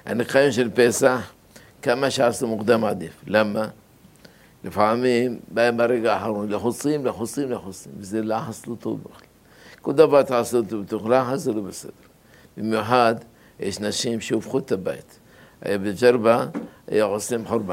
הניקיון של פסח, כמה שעשו מוקדם עדיף. למה? לפעמים באים ברגע האחרון, לחוצים, וזה לחץ לא טוב בכלל. כל דבר תעשו אותו בתוך לחץ, זה לא בסדר. במיוחד, יש נשים שהופכו את הבית. היה בג'רבה, היה עושים חורבן.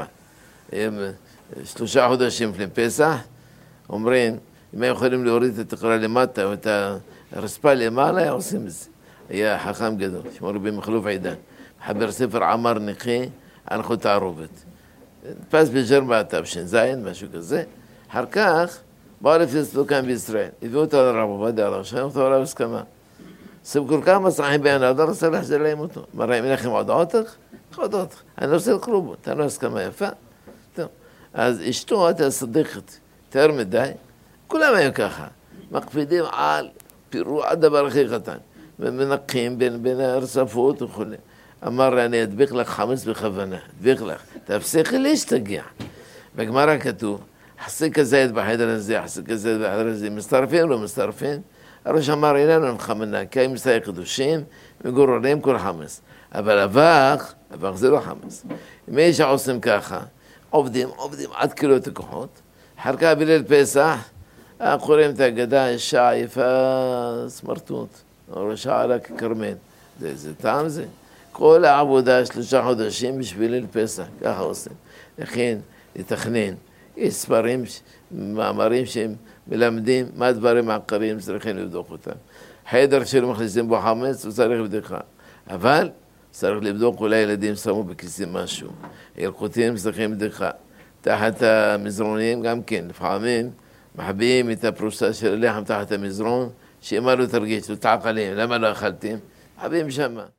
3 חודשים לפני פסח, אומרים, אם הם יכולים להוריד את התקרה למטה, או את הרצפה למעלה, היה עושים את זה. היה חכם גדול, שמו רבי מחלוף עידן. מחבר ספר עמר נקי, הלכות תערובת. נתפס בג'רבה תש"ז, משהו כזה. אחר כך, באו לפסלו כאן בישראל. הביאו אותו לרב עובדיה, לא שם אותו עליו הסכמה. סבקו כמה סחים בעיניו, לא רוצה להחזיר להם אותו. מראה, אם לכם עוד אותך? עוד אותך. אני לא רוצה לקרוב, תן לו הסכמה יפה. טוב. אז אשתו הייתה סדיקת, יותר מדי. כולם היו ככה. מקפידים על פירוע הדבר הכי קטן. ומנקים בין הרצפות וכו'. אמר, אני אדביק לך חמץ בכוונה. אדביק לך. תפסיקי להשתגע. בגמרא כתוב, חסיק הזית בחדר הזה, חסיק הזית בחדר הזה, מצטרפים או לא מצטרפים? הראש אמר, איננו מחמנה, כי הם מסתיים קדושים, מגוררים כל חמץ. אבל אבק זה לא חמץ. אם יש עושים ככה, עובדים עד קילויות הכוחות, אחר כך בליל פסח, קוראים את ההגדה, אישה יפה סמרטוט, או אישה עלה ככרמל. זה טעם זה. כל העבודה 3 חודשים בשביל ליל פסח, ככה עושים. לכן, לתכנן. יש ספרים, מאמרים שהם מלמדים מה הדברים העיקריים צריכים לבדוק אותם. חדר שלא מכניסים בו חמץ, הוא צריך לבדוק. אבל צריך לבדוק אולי ילדים שמו בכיסים משהו. ילקוטים צריכים לבדוק. תחת המזרונים גם כן, לפעמים מחביאים את הפרוסה של הלחם תחת המזרון, שאמר לו תרגיש, הוא תעק עליהם, למה לא אכלתם? מחביאים שמה.